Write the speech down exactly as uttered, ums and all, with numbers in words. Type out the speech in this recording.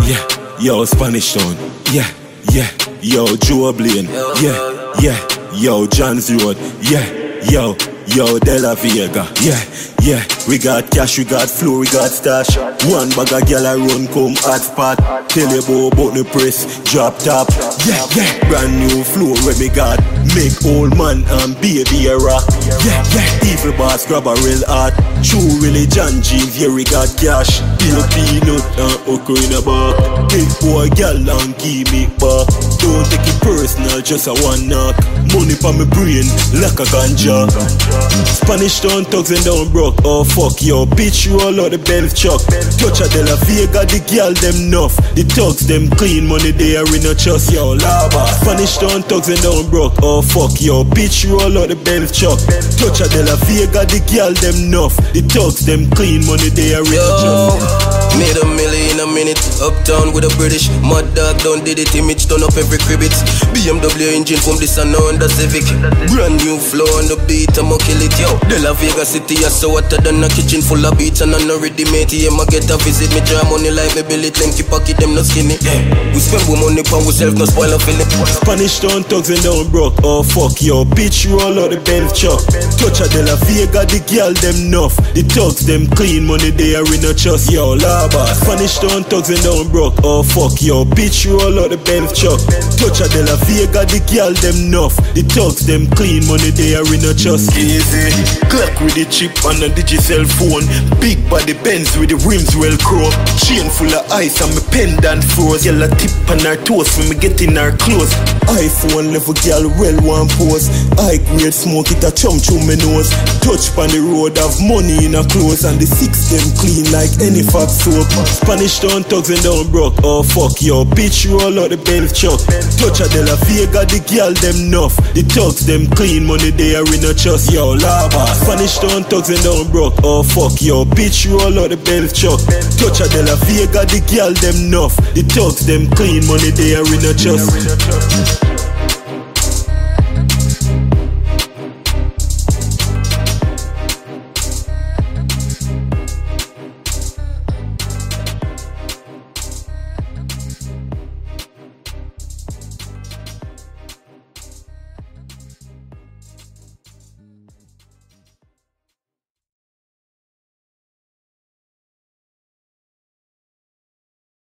yeah. Yo, Spanish Town, yeah, yeah. Yo, Joe Blaine, yeah, yeah. Yo, John's Road, yeah, yo. Yo, De La Vega, yeah, yeah. We got cash, we got flow, we got stash. One bag of gyal a run come hot spot. Tell you about the press, drop top. Yeah, yeah. Brand new flow where me got. Make old man and baby a rock. Yeah, yeah. Evil boss grab a real heart. True religion, Jeans, here we got cash. Bill peanut and okra in a bar. Big boy gyal and give me back. Don't take it personal, just a one knock. Money for me brain, like a ganja. Spanish Town thugs and down broke. Oh fuck yo, bitch roll out the Benz truck. Touch a De La Vega, the girl them nuff. The thugs them clean, money they are in a trust. Yo lava. Spanish Town thugs and down broke. Oh fuck yo, bitch roll out the Benz truck. Touch a De La Vega, the girl them nuff. The thugs them clean, money they are in a trust. Made a million in a minute. Uptown with a British mud dog done did it. Image turn up every cribbit. B M W engine from this and now on the Civic. Brand new flow on the beat, I'ma kill it, yo. De La Vega City, I saw hotter than a kitchen full of beats. And I'm not ready, mate, yeah, I get a visit. Me draw money like me bill it, lanky pocket, them no skinny. We spend more money on ourselves, no spoil a feeling. Spanish Town thugs and down broke. Oh fuck yo, bitch roll out the Benz truck. Touch a De La Vega, the girl them nuff. The thugs them clean, money they are in a trust. Yo lava. Spanish Town thugs and down broke. Oh fuck yo, bitch roll out the Benz truck. Touch a De La Vega, the girl them nuff. The thugs them clean, money they are in a trust. Easy. Clock with the chip on a digital phone. Big body Benz with the rims well crow. Chain full of ice and my pendant froze. Yellow tip on her toes when me get in her clothes. iPhone level girl well one pose. High grade smoke it a chum through my nose. Touch on the road have money in her clothes. And the six them clean like any fab soap. Spanish Town thugs and down broke. Oh fuck yo, bitch roll out the Benz truck. Touch a De La Vega, the girl them nuff. The thugs them clean, money they are in a trust. Yo lava. Spanish Town thugs and down broke. Oh fuck yo, bitch roll out the Benz truck. Touch a De La Vega, the girl them nuff. The thugs them clean, money they are in a trust.